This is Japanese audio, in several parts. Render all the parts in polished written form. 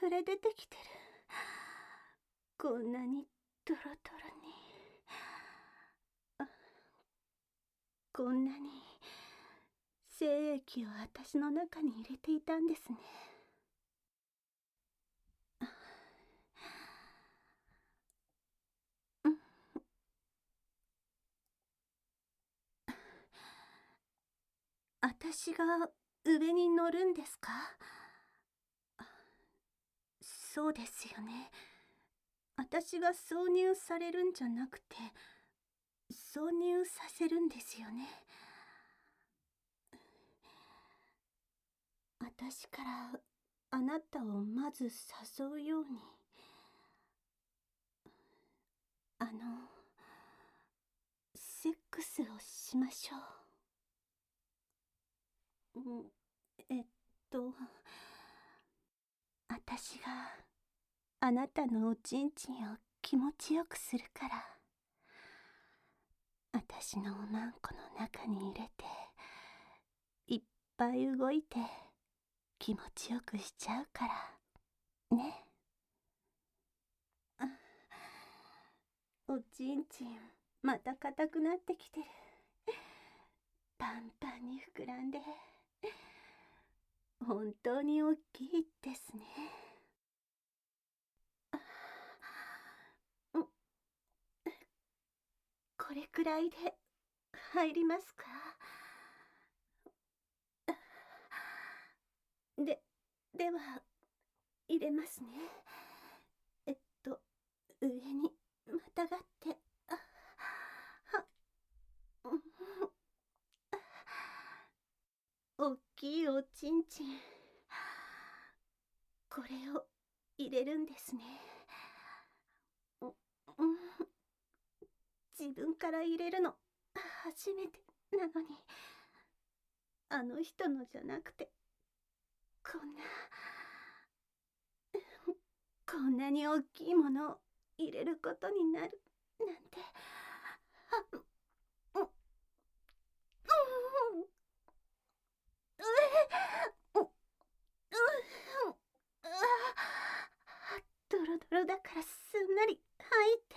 溢れ出てきてる。こんなにドロドロに。こんなに精液を私の中に入れていたんですね。私が上に乗るんですか？そうですよね。私が挿入されるんじゃなくて、挿入させるんですよね。私からあなたをまず誘うように。セックスをしましょう。えっと、私があなたのおちんちんを気持ちよくするから、私のおまんこの中に入れて、いっぱい動いて気持ちよくしちゃうからね。おちんちんまた硬くなってきてる。パンパンに膨らんで、本当に大きいですね。これくらいで入りますか？では入れますね。えっと上にまたがって、おっきいおちんちん、これを入れるんですね。自分から入れるの初めてなのに、あの人のじゃなくて、こんなに大きいものを入れることになるなんて。ドロドロだからすんなり入って、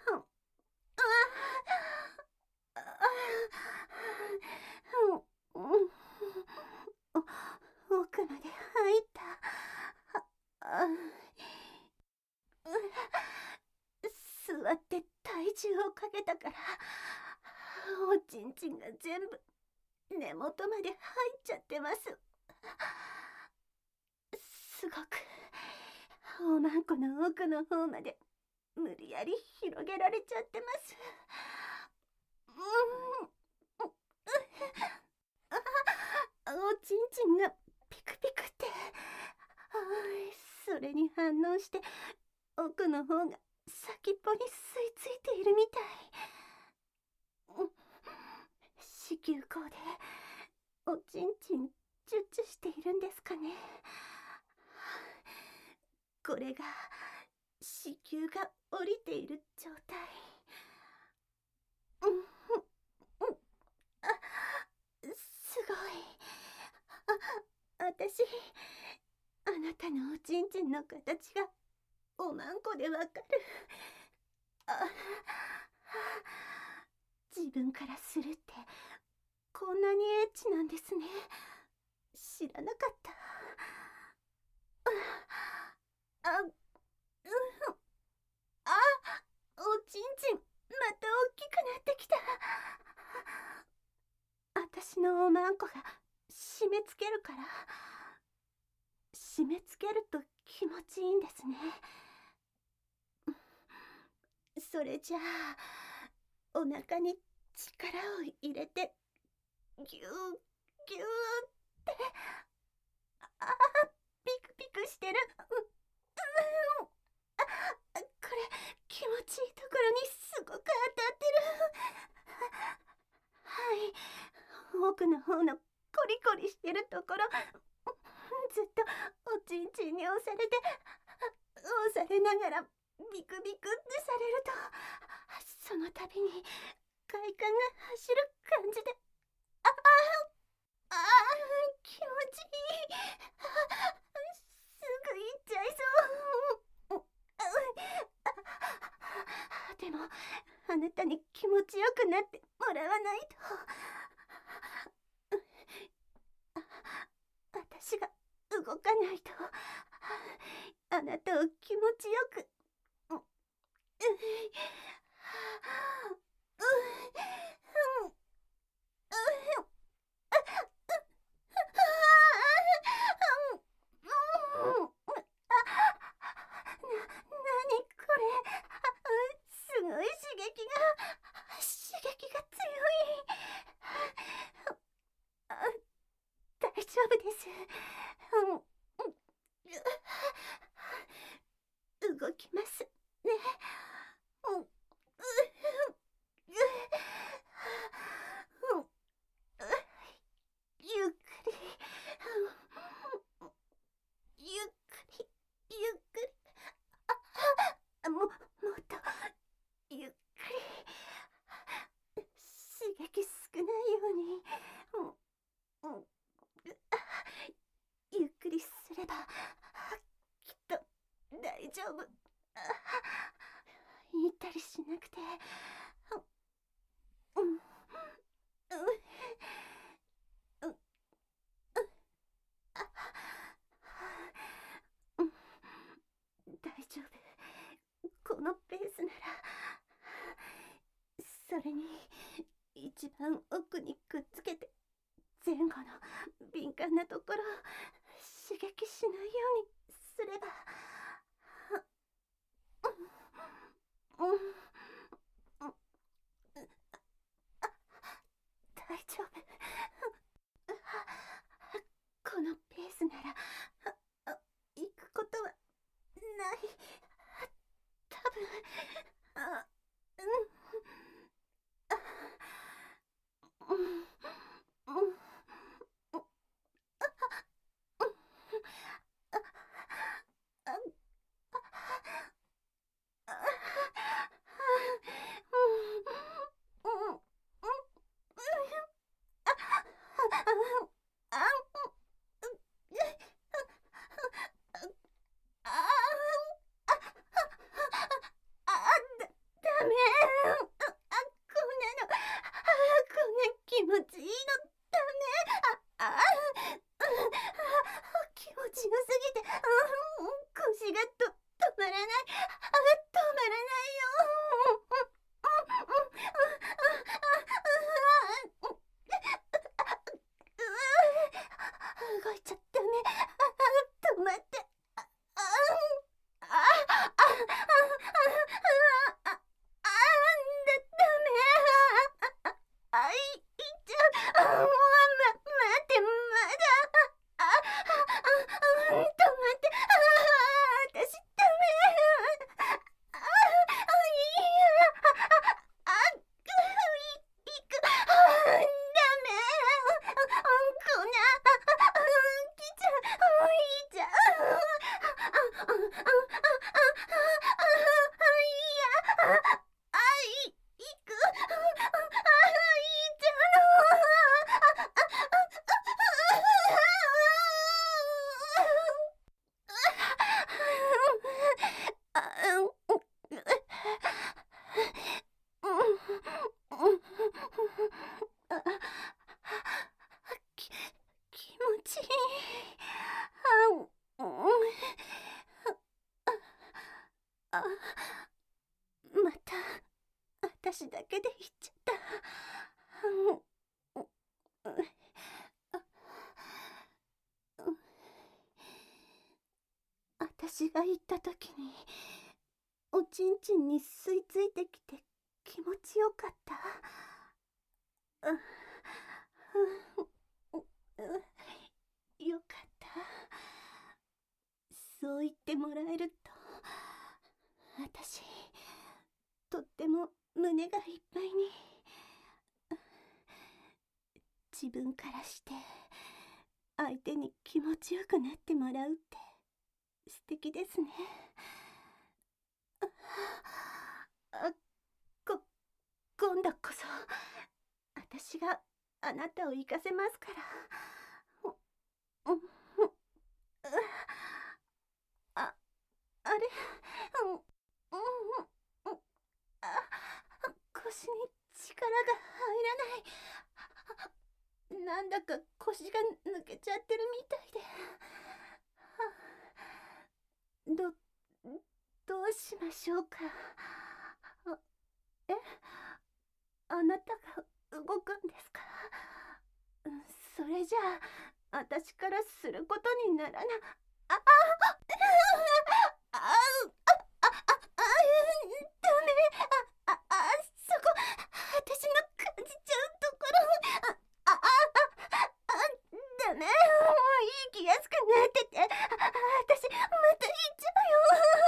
奥まで入った。座って体重をかけたから、おちんちんが全部根元まで入っちゃってます。すごくおまんこの奥の方まで無理やり広げられちゃってます。おちんちんがピクピクって、それに反応して奥の方が先っぽに吸い付いているみたい。子宮口でおちんちんチュッチュしているんですかね。これが子宮が降りている状態。すごい。私、あなたのおちんちんの形がおまんこでわかる。自分からするってこんなにエッチなんですね。知らなかった。おちんちんまた大きくなってきた。私のおまんこが締め付けるから。締め付けると気持ちいいんですね。それじゃあお腹に力を入れてギューギューって。ピクピクしてる。これ気持ちいいところにすごく当たってる。はい、奥の方のコリコリしてるところ、ずっとおちんちんに押されて、押されながらビクビクってされると、その度に快感が走る感じで、気持ちいい。すぐ行っちゃいそもあなたに気持ちよくなってもらわないと。私が動かないとあなたを気持ちよく。なにこれ。すごい刺激が強い。大丈夫です。動きますね。ゆっくりゆっくりゆっくり。もっとゆっくり。刺激少ないように。ゆっくりすればきっと大丈夫。言ったりしなくて。大丈夫。このペースなら。それに一番奥にくっつけて前後の敏感なところを刺激しないようにすれば。大丈夫。このペースなら行くことはない。多分。ダメ。こんな気持ちいいのダメ。気持ちよすぎて腰が止まらない。止まらないよ。動いちゃダメ。止まって。ダメ。いっちゃう。待って、まだ。止まって。私ダメ。いや。行く。ダメ。こんな。来ちゃう。いいじゃん。いや。行く。いいじゃ気持ちいい。また私だけで言っちゃった。私が行った時におちんちんに吸い付いてきて気持ちよかった。よかった。そう言ってもらえると私とっても胸がいっぱいに。自分からして相手に気持ちよくなってもらうって素敵ですね。今度こそ私があなたを行かせますから。あれ。 腰に力が入らない。なんだか腰が抜けちゃってるみたいで。どうしましょうか。え、あなたが動くんですか。それじゃあ私からすることにならな。ああああダメ。そこ、私の感じちゃうところ。ダメ。もう息安くなってて、私また行っちゃうよ。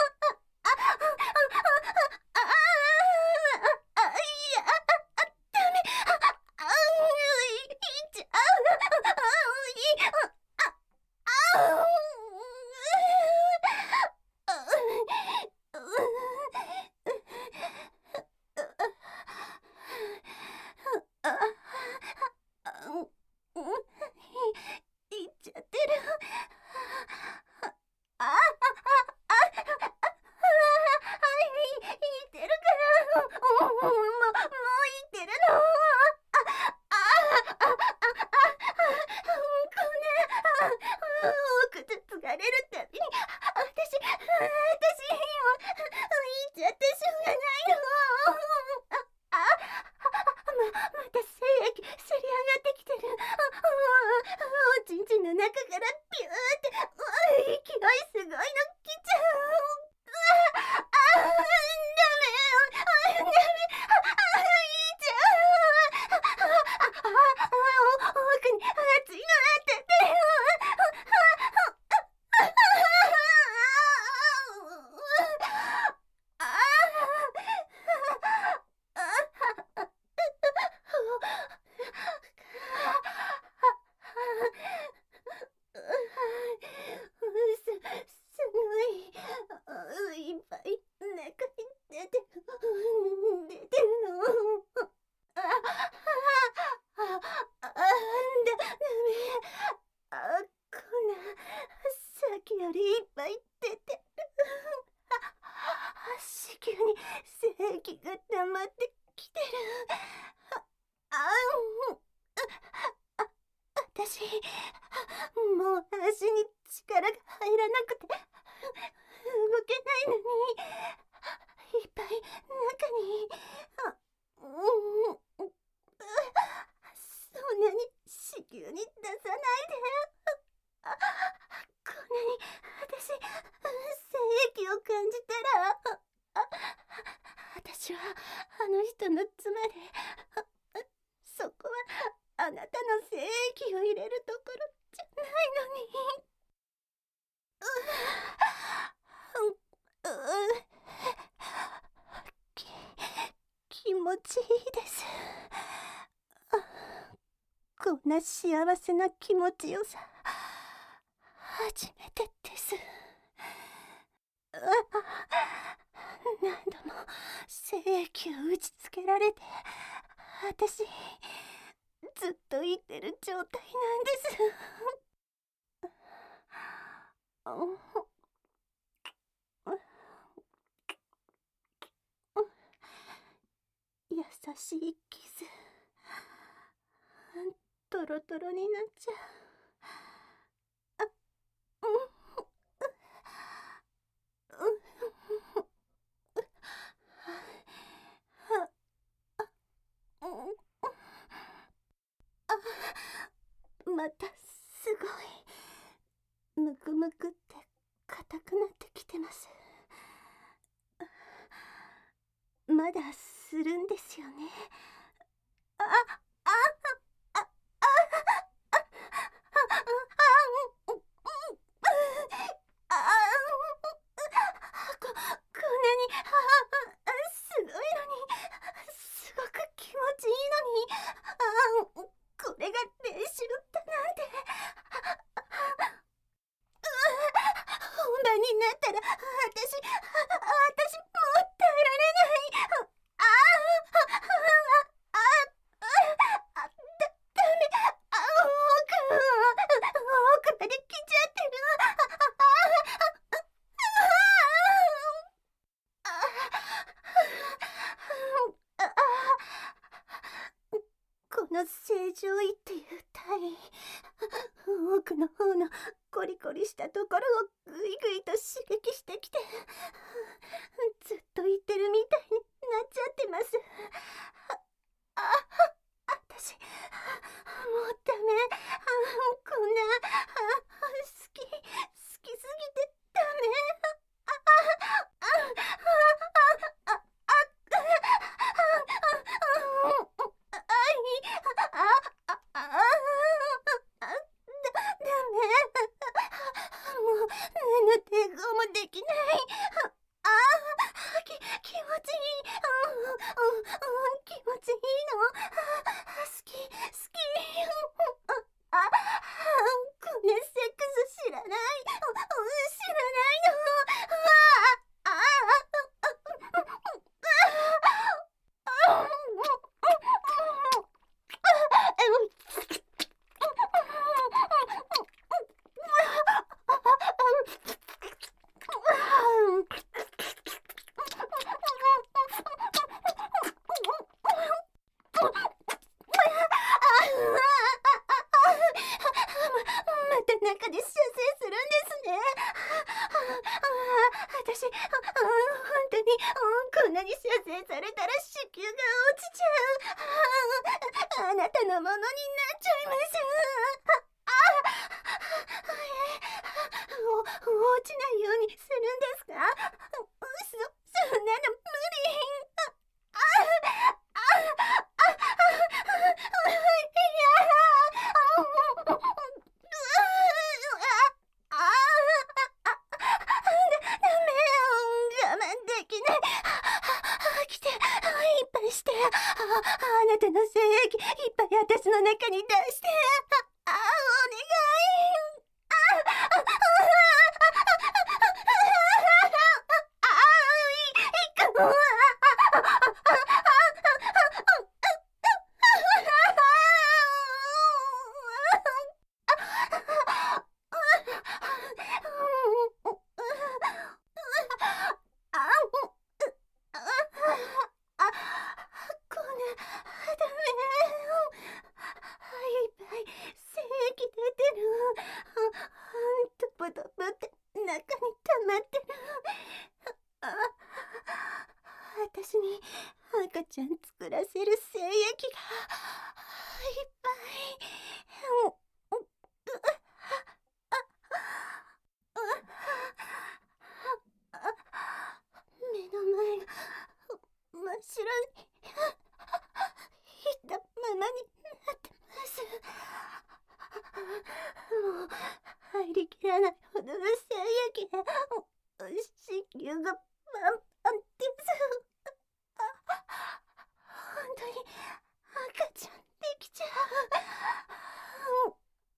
いや、ダメ。行っちゃう。いっちゃってる。いってるから。もういってるの。おくつつがれるたびに私いっちゃってしょうがないの。また精液せり上がってきてる。おちんちんの中からピューって勢いすごいの来ちゃう。ダメ。いっちゃう。奥に熱いの当たってる。すごいいっぱい中に出てるの。ダメ。こんなさっきよりいっぱい出てる。子宮に精液が溜まってきてる。私もう足に力が入らなくて動けないのに、いっぱい中に。そんなに子宮に出さないで。こんなに私精液を感じたら、私はあの人の妻で、そこはあなたの精液を入れるところじゃないのに。気持ちいいです。こんな幸せな気持ちよさ初めてです。何度も精液を打ちつけられて、私ずっと生きてる状態なんです。優しいキス、トロトロになっちゃう。またすごいむくむくって硬くなってきてます。まだするんですよね。ああああこんなにすごいのに、すごく気持ちいいのに、これが練習だなんて。本番になったら私もう耐えられない。 の正常位っていう体位、奥の方のコリコリしたところをぐいぐいと刺激してきて、ずっと言ってるみたいになっちゃってます。私、もうダメ。こんな、好きすぎてダメ。ダメ。もう抵抗もできない。気持ちいい。気持ちいいの。好き。これセックス知らない。知らないまた中で射精するんですね。私、本当にこんなに射精されたら子宮が落ちちゃう。あなたのものになっちゃいます。落ちないようにするんですか？そんなの無理。我慢できない。来て、いっぱいして。あなたの精液、いっぱい私の中に出して。お願い。こんな、ダメ。いっぱい精液出てる。トポトポって中に溜まってる。私に赤ちゃん作らせる精液がいっぱい。目の前が真っ白にいったままになってます。もう入りきらないほどの精液で子宮がパンパンです。本当に赤ちゃんできちゃう。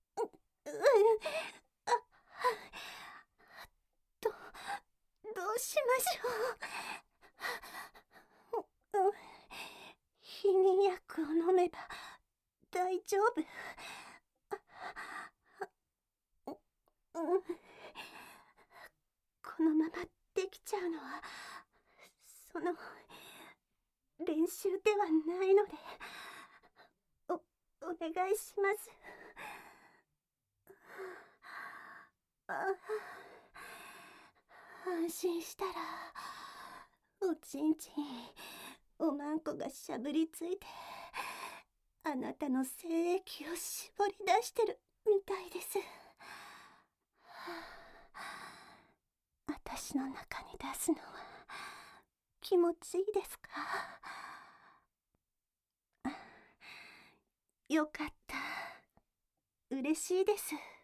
どうしましょう。避妊薬を飲めば大丈夫。このままできちゃうのはその練習ではないのでお願いします。安心したらおちんちんおまんこがしゃぶりついてあなたの精液を絞り出してるみたいです。私の中に出すのは気持ちいいですか？よかった。嬉しいです。